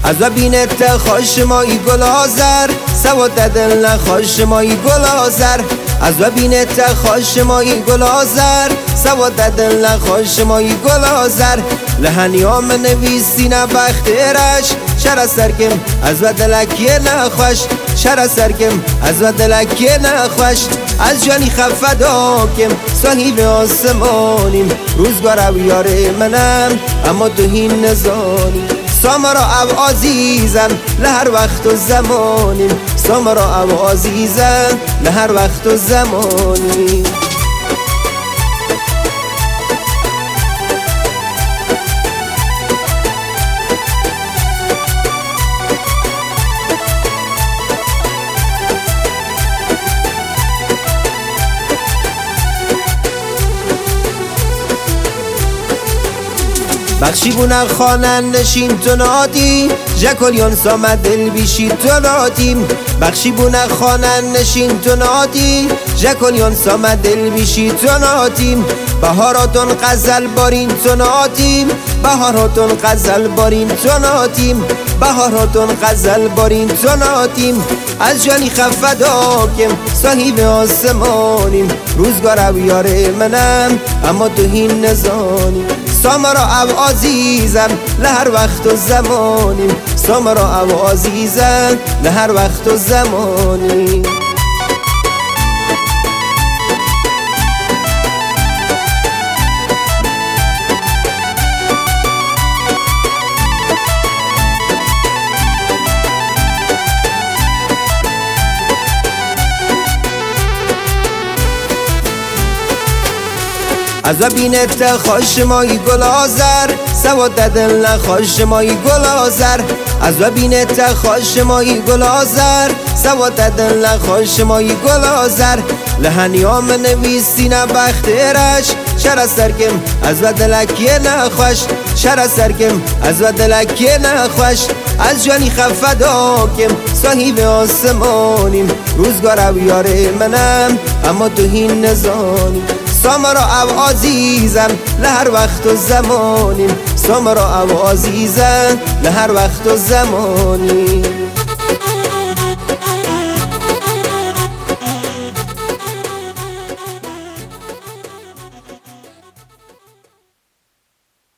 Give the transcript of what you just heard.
از بینت خوش مایی گل آذر سواد دل نخوش مایی گل آذر از بینت خوش مایی گل آذر سواد دل نخوش مایی گل آذر لحنیام نویسی نبخترش شر سرکم از دلکی نخوش شر سرکم از دلکی نخوش از جانی خفداکم صاحب آسمانیم روزگار او یار منم اما تو هین نزانی سامرا او عزیزم لهر وقت و زمانیم سامرا او عزیزم لهر وقت و زمانیم بخشی بونه خانن نشین تو نادی جکلیان سامد دل بیشی تو نادیم بخشی بونه خانن نشین تو نادی جکلیان سامد دل بیشی تو نادیم بهاراتون غزل بارین تو نادیم بهاراتون غزل بارین تو نادیم بهاراتون غزل بارین تو نادیم از جانی خفداکم صاحب آسمانیم روزگار او یار منم اما تو هین نزانیم سامرا او عزیزم لهر وقت و زمانیم سامرا او عزیزم لهر وقت و زمانیم از بینت خوش مایی گل آذر سواد دل نخوش مایی گل آذر از بینت خوش مایی گل آذر سواد دل نخوش مایی گل آذر لحنیام نویسی نبخترش شر سرکم از دلکی نخوش شر سرکم از دلکی نخوش از جانی خفداکم صاحب آسمانیم روزگار او یار منم اما تو هین نزانیم سامرا او عزیزم لهر وقت و زمانیم سامرا او عزیزم لهر وقت و زمانیم